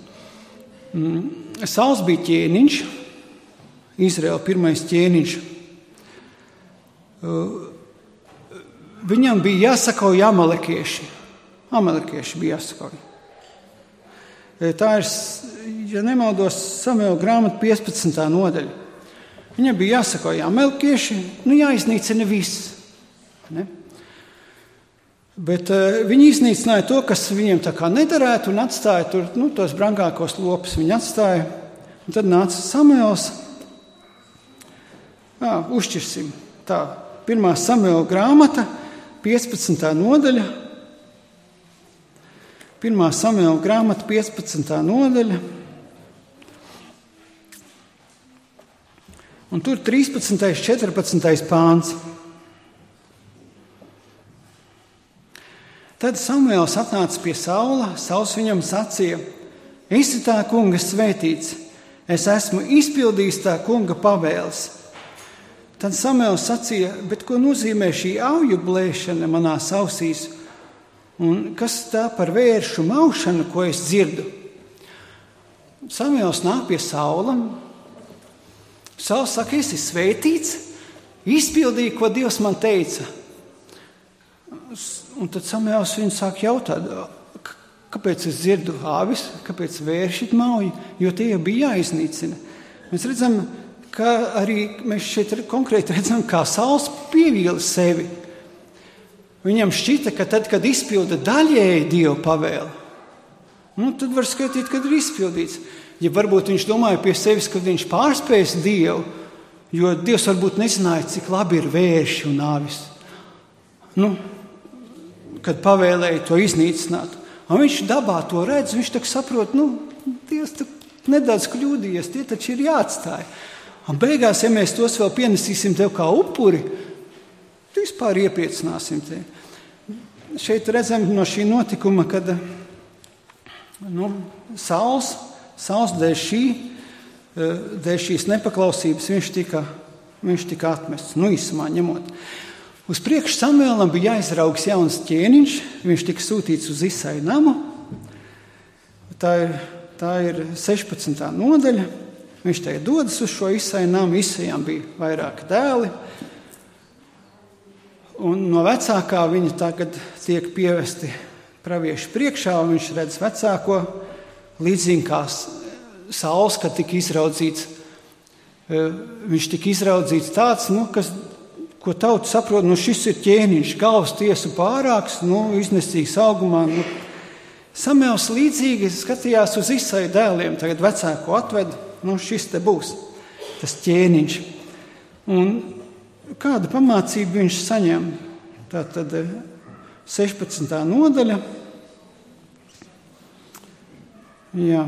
Sauls bija ķēniņš, Izraēla pirmais ķēniņš. Viņam bija jāsakauj amalekieši. Amalekieši bija jāsakauj. Tā ir, ja nemaldos, Samuela grāmata piecpadsmitā nodaļa. Viņam bija jāsakauj amalekieši, nu jāiznīcina viss. Ne? Bet uh, viņi iznīcināja to, kas viņiem tā kā nederētu, un atstāja tur nu, tos brangākos lopus. Viņi atstāja, un tad nāca Samuels. Jā, uzšķirsim. Tā, pirmā Samuela grāmata, piecpadsmitā nodaļa. Pirmā Samuela grāmata, piecpadsmitā nodaļa. Un tur trīspadsmitais, četrpadsmitais pāns. Tad Samuels atnāca pie Saula, Sauls viņam sacīja: esi tā kunga svētīts, es esmu izpildījis tā kunga pavēles. Tad Samuels sacīja: bet ko nozīmē šī auju blēšana manās ausīs? Un kas tā par vēršu maušanu, ko es dzirdu? Samuels nāk pie Saula. Sauls saka: esi svētīts, izpildīji, ko Dievs man teica. Un tad Samuels viņu sāk jautāt, kāpēc es dzirdu āvis, kāpēc vērši mauju, jo tie jau bija jāiznīcina. Mēs redzam, ka arī mēs šeit konkrēti redzam, kā Sauls pievīla sevi. Viņam šķita, ka tad, kad izpilda daļēji Dieva pavēli, nu, tad var skaitīt, kad ir izpildīts. Ja varbūt viņš domāja pie sevis, ka viņš pārspējas Dievu, jo Dievs varbūt nezināja, cik labi ir vērši un āvis. Nu, kad pavēlēja to iznīcināt. Un viņš dabā to redz, viņš tak saprot, nu, Dievs nedaudz kļūdījies, tie taču ir jāatstāja. Un beigās, ja mēs tos vēl pienesīsim tev kā upuri, vispār iepriecināsim te. Šeit redzam no šī notikuma, kad nu, Sauls, Sauls dēļ, šī, dēļ šīs nepaklausības viņš tika, viņš tika atmests, nu īsumā ņemot. Uz priekšu Samuēlam bija jāizraugs jauns ķēniņš, viņš tika sūtīts uz Isai namu. Tā ir, tā ir sešpadsmitā nodaļa. Viņš te dodas uz šo Isai namu. Isajām bija vairāki dēli. Un no vecākā viņi tagad tiek pievesti praviešu priekšā, un viņš redz vecāko līdzīgi kā Sauls, kad tika izraudzīts. Viņš tika izraudzīts tāds, nu, kas ko tauta saprot, nu šis ir ķēniņš, galvas tiesu pārāks, nu iznesīgs augumā. Nu. Samuels līdzīgi skatījās uz Isai dēliem, tagad vecāko atved, nu šis te būs. tas ķēniņš. Un kādu pamācību viņš saņem? Tātad sešpadsmitā nodaļa. Jā.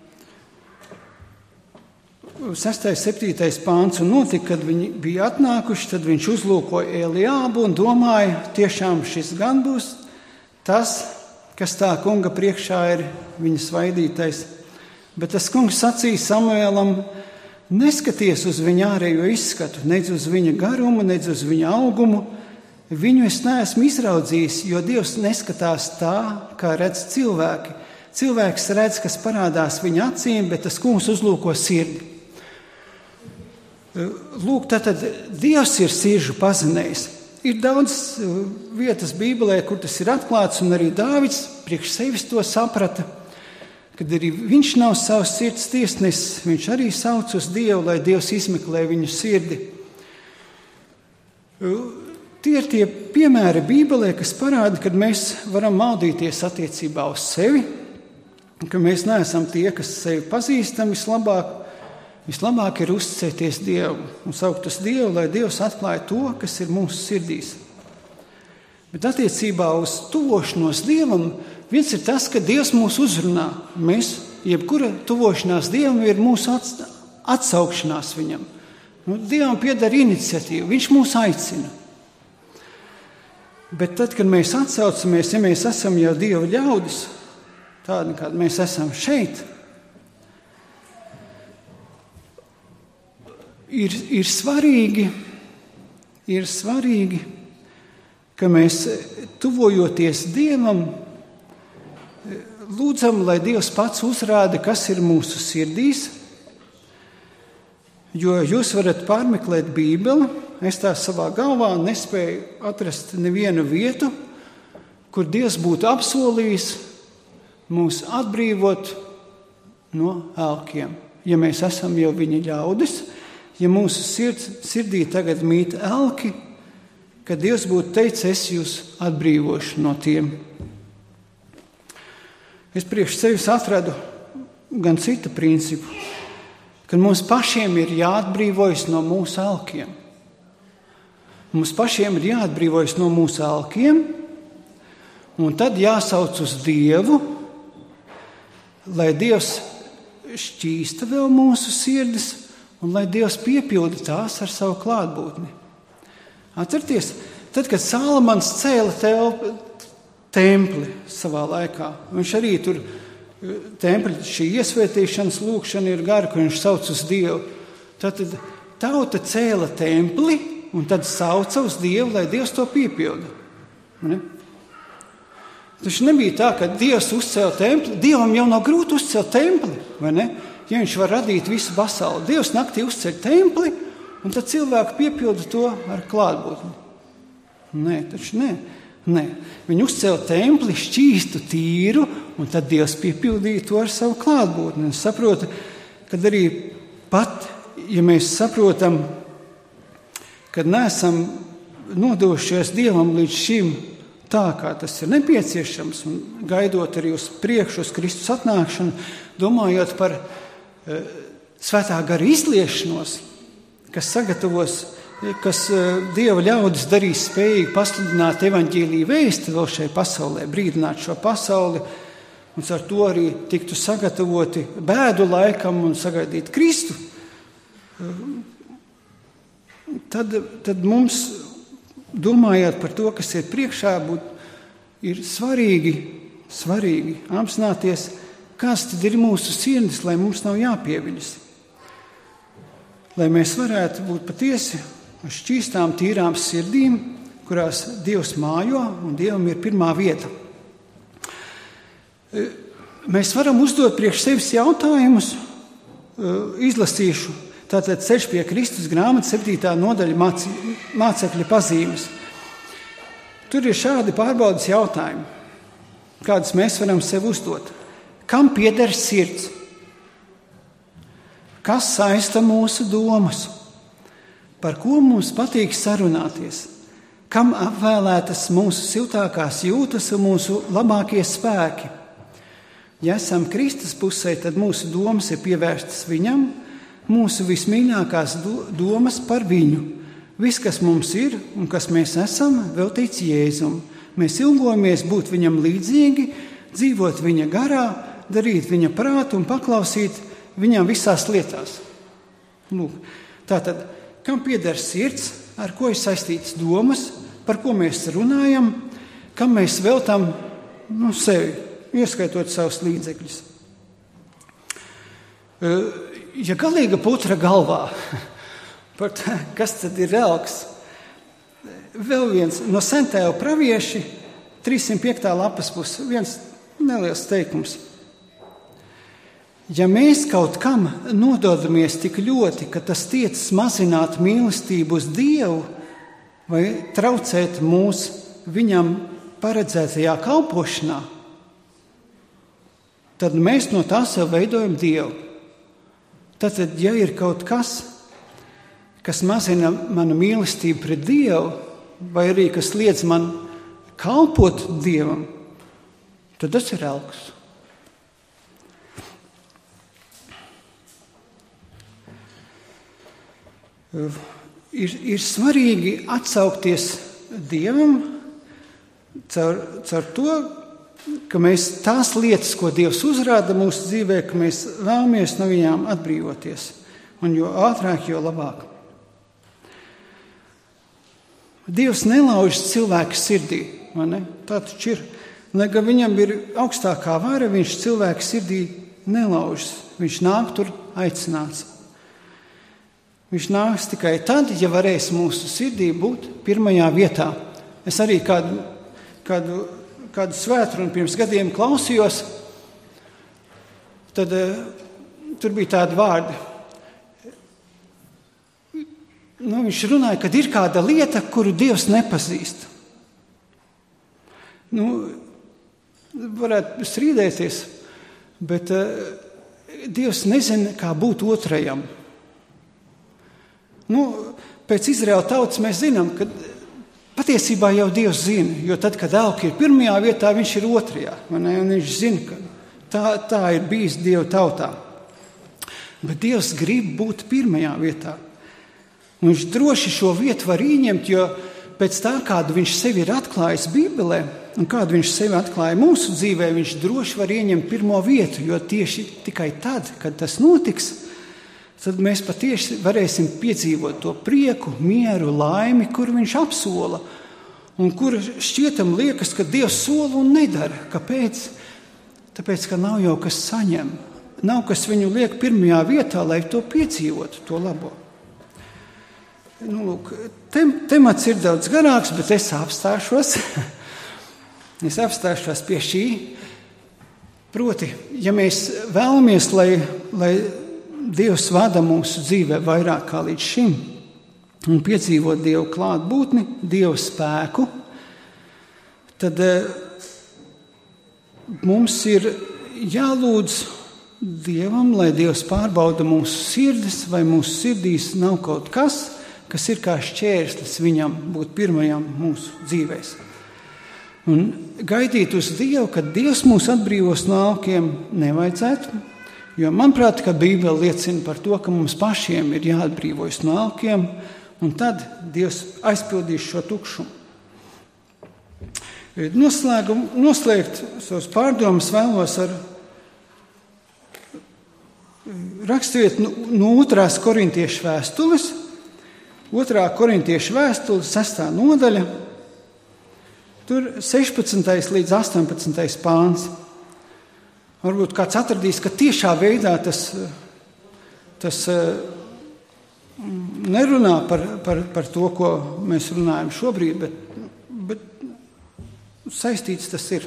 sestais, septītais pāns, un notika, kad viņi bija atnākuši, tad viņš uzlūkoja Eliābu un domāja, tiešām šis gan būs tas, kas tā kunga priekšā ir viņa svaidītais. Bet tas kungs sacīja Samuēlam, neskaties uz viņa ārējo izskatu, nedz uz viņa garumu, nedz uz viņa augumu. Viņu es neesmu izraudzījis, jo Dievs neskatās tā, kā redz cilvēki. Cilvēks redz, kas parādās viņa acīm, bet tas kungs uzlūko sirdi. Lūk, tātad Dievs ir sirdžu pazinējis. Ir daudz vietas Bībelē, kur tas ir atklāts, un arī Dāvids priekš sevis to saprata, kad arī viņš nav savs sirds tiesnesis, viņš arī sauc uz Dievu, lai Dievs izmeklē viņu sirdi. Tie ir tie piemēri Bībelē, kas parāda, kad mēs varam maldīties attiecībā uz sevi, ka mēs neesam tie, kas sevi pazīstam vislabāk. Vislabāk ir uzticēties Dievu un saukt uz Dievu, lai Dievs atklāja to, kas ir mūsu sirdīs. Bet attiecībā uz tuvošanos Dievam, viens ir tas, ka Dievs mūs uzrunā. Mēs, jebkura tuvošanās Dievam ir mūsu atsaukšanās viņam. Nu, Dievam pieder iniciatīva, viņš mūs aicina. Bet tad, kad mēs atsaucamies, ja mēs esam jau Dieva ļaudis, tādi, kādi mēs esam šeit, ir, ir svarīgi, ir svarīgi, ka mēs tuvojoties Dievam, lūdzam, lai Dievs pats uzrāda, kas ir mūsu sirdīs, jo jūs varat pārmeklēt Bībeli. Es tā savā galvā nespēju atrast nevienu vietu, kur Dievs būtu apsolījis mūs atbrīvot no elkiem. Ja mēs esam jau viņa ļaudis, ja mūsu sirds, sirdī tagad mīt elki, kad Dievs būtu teicis, es jūs atbrīvošu no tiem. Es priekš sevis atradu gan citu principu, ka mums pašiem ir jāatbrīvojas no mūsu elkiem. Mums pašiem ir jāatbrīvojas no mūsu elkiem, un tad jāsauc uz Dievu, lai Dievs šķīsta vēl mūsu sirdis, un lai Dievs piepilda tās ar savu klātbūtni. Atcerieties, tad, kad Salamans cēla telpu, templi savā laikā, viņš arī tur templi, šī iesvētīšanas lūkšana ir gara, kur viņš sauc uz Dievu. Tad tauta cēla templi, un tad sauca uz Dievu, lai Dievs to piepilda. Ne? Taču nebija tā, ka Dievs uzcēla templi. Dievam jau nav grūti uzcelt templi, vai ne? Ja viņš var radīt visu pasauli. Dievs naktī uzceļ templi, un tad cilvēki piepilda to ar klātbūtni. Nē, taču nē. nē. Viņi uzcēla templi šķīstu, tīru, un tad Dievs piepildīja to ar savu klātbūtni. Es saprotu, kad arī pat, ja mēs saprotam, kad neesam nodojušies Dievam līdz šim tā, kā tas ir nepieciešams, un gaidot arī uz priekšu, uz Kristus atnākšanu, domājot par e, svētā gara izliešanos, kas sagatavos, kas e, Dieva ļaudis darīs spējīgi pasludināt evaņģēliju vēsti vēl šai pasaulē, brīdināt šo pasauli, un ar to arī tiktu sagatavoti bēdu laikam un sagaidīt Kristu. E, Tad, tad mums, domājot par to, kas ir priekšā, būt, ir svarīgi, svarīgi apzināties, kas tad ir mūsu sirdis, lai mums nav jāpieviļas. Lai mēs varētu būt patiesi šķīstām, tīrām sirdīm, kurās Dievs mājo un Dievam ir pirmā vieta. Mēs varam uzdot priekš sevis jautājumus, izlasīšu. Tātad Ceļš pie Kristus grāmatas septītā nodaļa māc, mācekļa pazīmes. Tur ir šādi pārbaudas jautājumi, kādas mēs varam sev uzdot. Kam pieder sirds? Kas saista mūsu domas? Par ko mums patīk sarunāties? Kam apvēlētas mūsu siltākās jūtas un mūsu labākie spēki? Ja esam Kristus pusē, tad mūsu domas ir pievērstas viņam, mūsu vismīļākās domas par viņu. Viss, kas mums ir un kas mēs esam, veltīts Jēzum. Mēs ilgojamies būt viņam līdzīgi, dzīvot viņa garā, darīt viņa prātu un paklausīt viņam visās lietās. Lūk, tātad, kam pieder sirds, ar ko ir saistīts domas, par ko mēs runājam, kam mēs veltam nu, sevi, ieskaitot savus līdzekļus. Ja galīga putra galvā, par tā, kas tad ir elks, vēl viens no Sentēva pravieši, trīssimt piekta lapas puse, viens neliels teikums. Ja mēs kaut kam nododamies tik ļoti, ka tas tiecas mazināt mīlestību uz Dievu vai traucēt mūs viņam paredzētajā kalpošanā, tad mēs no tā sev veidojam Dievu. Tātad, ja ir kaut kas, kas mazina manu mīlestību pret Dievu, vai arī kas liedz man kalpot Dievam, tad tas ir elks. Ir, ir svarīgi atsaukties Dievam caur, caur to, ka mēs tās lietas, ko Dievs uzrāda mūsu dzīvē, ka mēs vēlamies no viņām atbrīvoties. Un jo ātrāk, jo labāk. Dievs nelaužas cilvēka sirdī. Tā taču ir. Lai gan viņam ir augstākā vara, viņš cilvēka sirdī nelaužas. Viņš nāk tur aicināts. Viņš nāks tikai tad, ja varēs mūsu sirdī būt pirmajā vietā. Es arī kādu, kādu, kādu svētkrunu pirms gadiem klausījos, tad uh, tur bija tādi vārdi. Nu, viņš runāja, kad ir kāda lieta, kuru Dievs nepazīst. Nu, varētu strīdēties, bet uh, Dievs nezina, kā būt otrajam. Nu, pēc Izraēla tautas mēs zinām, ka patiesībā jau Dievs zina, jo tad, kad elki ir pirmajā vietā, viņš ir otrajā. Un viņš zina, ka tā, tā ir bijis Dieva tautā. Bet Dievs grib būt pirmajā vietā. Un viņš droši šo vietu var ieņemt, jo pēc tā, kādu viņš sevi ir atklājis Bībelē, un kādu viņš sevi atklāja mūsu dzīvē, viņš droši var ieņemt pirmo vietu, jo tieši tikai tad, kad tas notiks, tad mēs patiesi varēsim piedzīvot to prieku, mieru, laimi, kur viņš apsola, un kur šķietam liekas, ka Dievs sola un nedara. Kāpēc? Tāpēc, ka nav jau kas saņem. Nav kas viņu liek pirmajā vietā, lai to piedzīvotu, to labo. Nu, lūk, tem, temats ir daudz garāks, bet es apstāšos. es apstāšos pie šī. Proti, ja mēs vēlamies, lai, lai Dievs vada mūsu dzīvē vairāk kā līdz šim un piedzīvot Dievu klātbūtni, Dievu spēku, tad mums ir jālūdz Dievam, lai Dievs pārbauda mūsu sirdis, vai mūsu sirdīs nav kaut kas, kas ir kā šķērslis viņam būt pirmajam mūsu dzīvēs. Un gaidīt uz Dievu, kad Dievs mūs atbrīvos no alkiem, nevajadzētu. Jo, manuprāt, ka Bībele liecina par to, ka mums pašiem ir jāatbrīvojas no alkiem, un tad Dievs aizpildīs šo tukšumu. Noslēgum, noslēgt savus pārdomas vēlos ar raksturvietu no, no otrās korintiešu vēstules, otrā korintiešu vēstules, sestā nodaļa, tur sešpadsmitais līdz astoņpadsmitais pāns. Varbūt kāds atradīs, ka tiešā veidā tas, tas nerunā par, par, par to, ko mēs runājam šobrīd, bet, bet saistīts tas ir.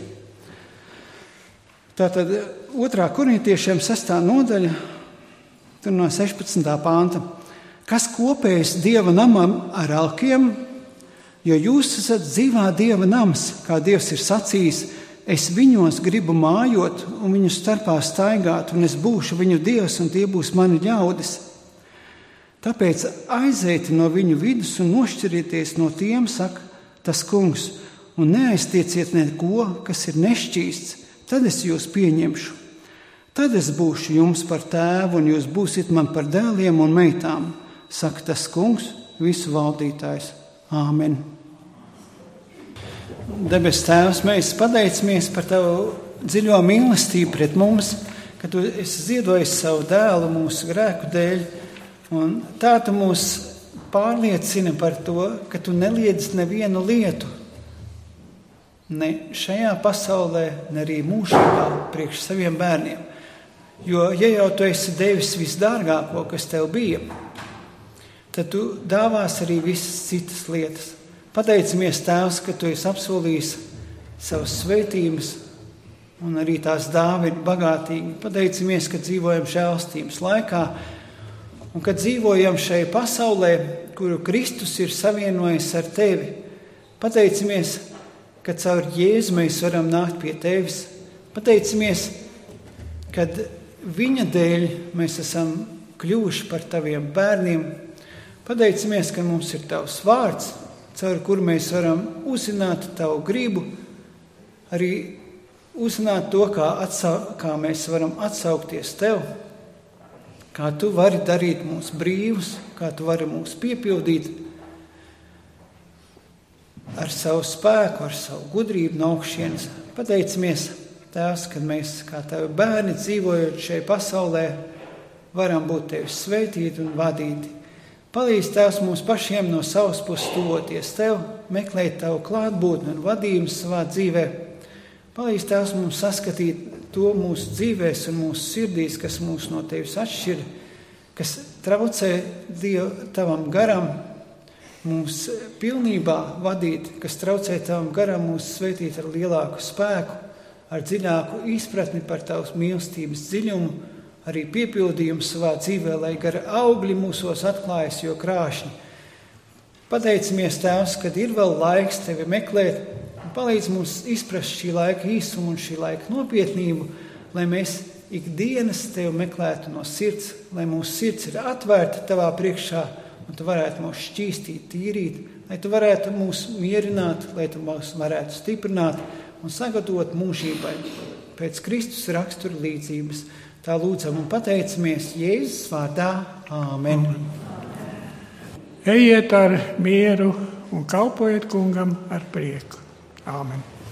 Tātad otrā korintiešiem sestā nodaļa, tur no sešpadsmitā pānta. Kas kopējs Dieva namam ar alkiem, jo jūs esat dzīvā Dieva nams, kā Dievs ir sacījis, es viņos gribu mājot un viņu starpā staigāt, un es būšu viņu Dievs, un tie būs mani ļaudis. Tāpēc aiziet no viņu vidus un nošķirieties no tiem, saka tas kungs, un neaiztieciet neko, kas ir nešķīsts, tad es jūs pieņemšu. Tad es būšu jums par tēvu, un jūs būsiet man par dēliem un meitām, saka tas kungs, visu valdītājs. Āmen. Debes Tēvs, mēs pateicamies par tavu dziļo mīlestību pret mums, ka tu esi ziedojis savu dēlu mūsu grēku dēļ, un tā tu mūs pārliecina par to, ka tu neliedz nevienu lietu, ne šajā pasaulē, ne arī mūžībā priekš saviem bērniem. Jo, ja jau tu esi devis visdārgāko, kas tev bija, tad tu dāvās arī visas citas lietas. Pateicamies, Tēvs, ka tu esi apsolījis savas svētības, un arī tās dāvi ir bagātīgi. Pateicamies, ka dzīvojam žēlstības laikā, un ka dzīvojam šai pasaulē, kuru Kristus ir savienojis ar tevi. Pateicamies, ka caur Jēzu mēs varam nākt pie tevis. Pateicamies, kad viņa dēļ mēs esam kļuvuši par taviem bērniem. Pateicamies, ka mums ir tavs vārds, caur kuru mēs varam uzzināt tavu gribu, arī uzzināt to, kā, atsau, kā mēs varam atsaukties tev, kā tu vari darīt mūs brīvus, kā tu vari mūs piepildīt ar savu spēku, ar savu gudrību no augšienes. Pateicamies, Tēvs, kad mēs, kā tavi bērni, dzīvojot šajā pasaulē, varam būt tevi sveitīti un vadīti. Palīdz, Tēvs, mums pašiem no savas puses tuvoties tev, meklēt tavu klātbūtni un vadījumu savā dzīvē. Palīdz, Tēvs, mums saskatīt to mūsu dzīvēs un mūsu sirdīs, kas mūs no tevis atšķir, kas traucē Dievu tavam garam mūs pilnībā vadīt, kas traucē tavam garam mūs sveitīt ar lielāku spēku, ar dziļāku izpratni par tavas mīlestības dziļumu, arī piepildījumu savā dzīvē, lai gara augļi mūsos atklājas, jo krāšņi. Pateicamies, Tēvs, kad ir vēl laiks tevi meklēt, un palīdz mums izprast šī laika īsumu un šī laika nopietnību, lai mēs ikdienas tevi meklētu no sirds, lai mūsu sirds ir atvērta tavā priekšā, un tu varētu mūs šķīstīt, tīrīt, lai tu varētu mūs mierināt, lai tu mūs varētu stiprināt un sagatavot mūžībai pēc Kristus rakstura līdzības. Tā lūdzam un pateicamies Jēzus vārdā. Āmen. Ejiet ar mieru un kalpojiet kungam ar prieku. Āmen.